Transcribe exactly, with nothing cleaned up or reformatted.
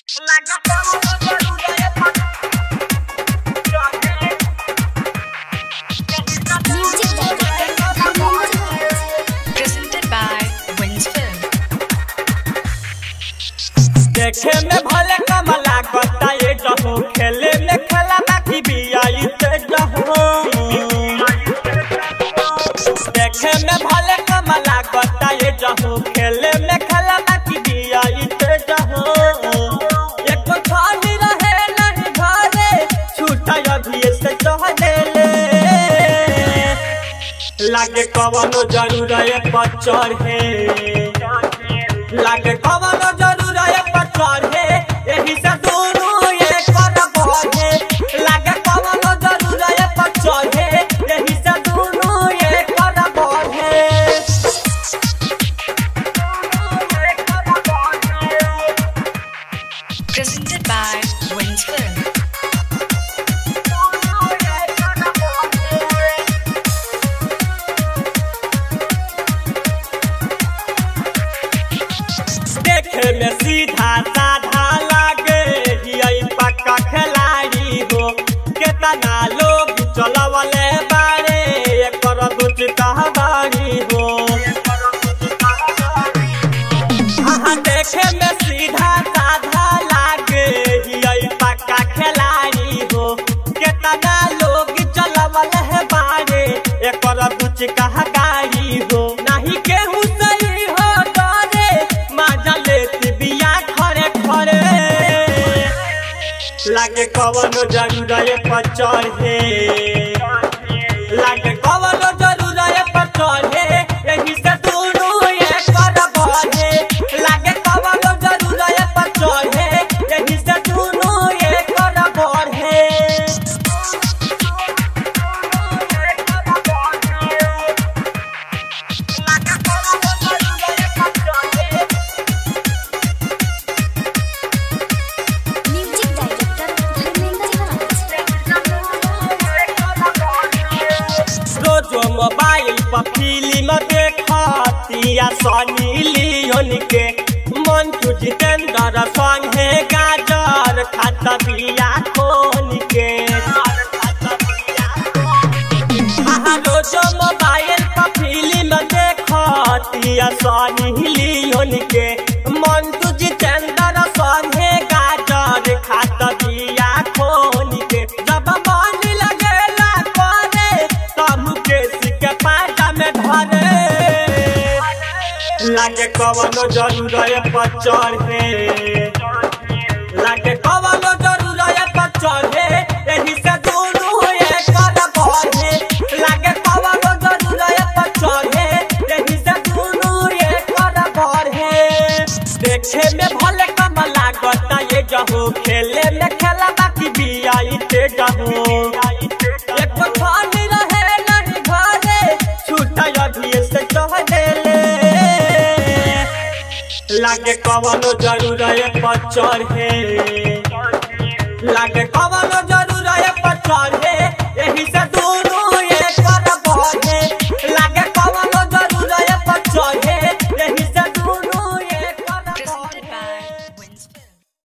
Presented by Wins Film. देखे में भले कम लागता ये जहो खेले में खेला बाकी भी आई ते जहो देखे में भले कम लागता ये जहो खेले में खेला बाकी भी आई ते जहो एक खाली रहे नहीं घरे छूटा अभी से चहले ले लागे कवनो जरूर है पचर है लागे कवनो जरूर है पचर है एही से दोनों ये कर बढ़े लागे कवनो जरूर है पचर है एही से दोनों ये कर बढ़े Presented by Wins Film. देखे में सीधा साधा लागे हियई पक्का खिलाड़ी हो केतना लोग चलवले बारे एकर दुच कहबारी हो हाँ देखे में सीधा साधा लागे हियई पक्का खिलाड़ी हो केतना लोग चलवले बारे एकर दुच कहबारी हो नहीं केहू सही हो डरे माजा लेती बिया खरे खरे लागे कवनो जरूर है पचर है लागे कवनो जरूर है पचर है एही से दोनों ये कर बढ़े लागे कवनो जरूर है पचर है एही से दोनों ये कर बढ़े म्यूजिक डायरेक्टर धर्मेंद्र रोजो मोबाइल पर फिल्म देखतिया सनी लियोन के मंटू जितेंद्र संग है गाजर खाता बिया खोन के हाँ रोजो मोबाइल पर फिल्म देखतिया सनी लियोन के मंटू जितेंद्र संग है गाजर खाता बिया खोन के जब मन लगेला करे तब केसी के पाटा में धरे लागे कवनो जरूर है पचर है लागे कवनो जरूर है पचर है एही से दोनों ये कर बढ़े लागे कवनो जरूर है पचर है एही से दोनों ये कर बढ़े देखे में भले कम लागता ये जहो खेले में खेला बाकी भी आई ते जहो एक खाली रहे नहीं घरे छूटा अभी से चहले ले लागे कवनो जरूर है पचर है लागे कवनो